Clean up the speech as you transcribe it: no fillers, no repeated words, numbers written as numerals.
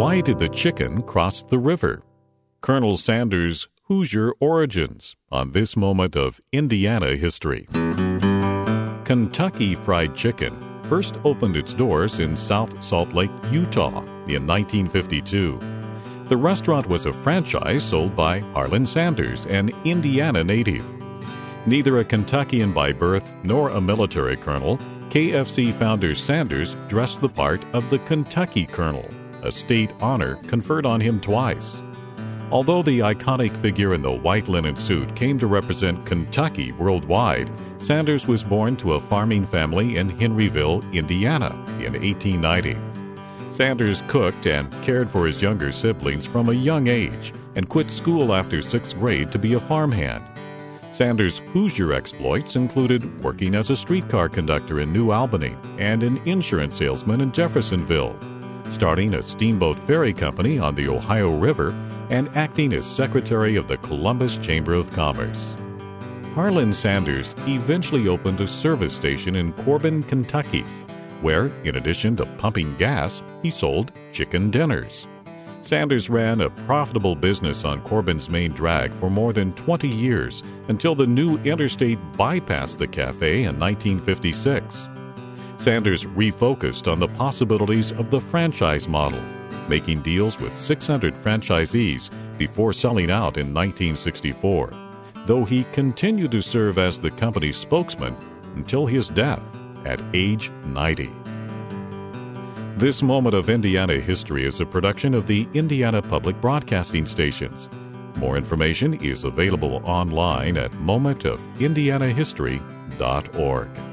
Why did the chicken cross the river? Colonel Sanders' Hoosier Origins on this moment of Indiana history. Kentucky Fried Chicken first opened its doors in South Salt Lake, Utah in 1952. The restaurant was a franchise sold by Harlan Sanders, an Indiana native. Neither a Kentuckian by birth nor a military colonel, KFC founder Sanders dressed the part of the Kentucky Colonel, a state honor conferred on him twice. Although the iconic figure in the white linen suit came to represent Kentucky worldwide, Sanders was born to a farming family in Henryville, Indiana, in 1890. Sanders cooked and cared for his younger siblings from a young age and quit school after 6th grade to be a farmhand. Sanders' Hoosier exploits included working as a streetcar conductor in New Albany and an insurance salesman in Jeffersonville, starting a steamboat ferry company on the Ohio River, and acting as secretary of the Columbus Chamber of Commerce. Harlan Sanders eventually opened a service station in Corbin, Kentucky, where, in addition to pumping gas, he sold chicken dinners. Sanders ran a profitable business on Corbin's main drag for more than 20 years until the new interstate bypassed the cafe in 1956. Sanders refocused on the possibilities of the franchise model, making deals with 600 franchisees before selling out in 1964, though he continued to serve as the company's spokesman until his death at age 90. This moment of Indiana history is a production of the Indiana Public Broadcasting Stations. More information is available online at momentofIndianahistory.org.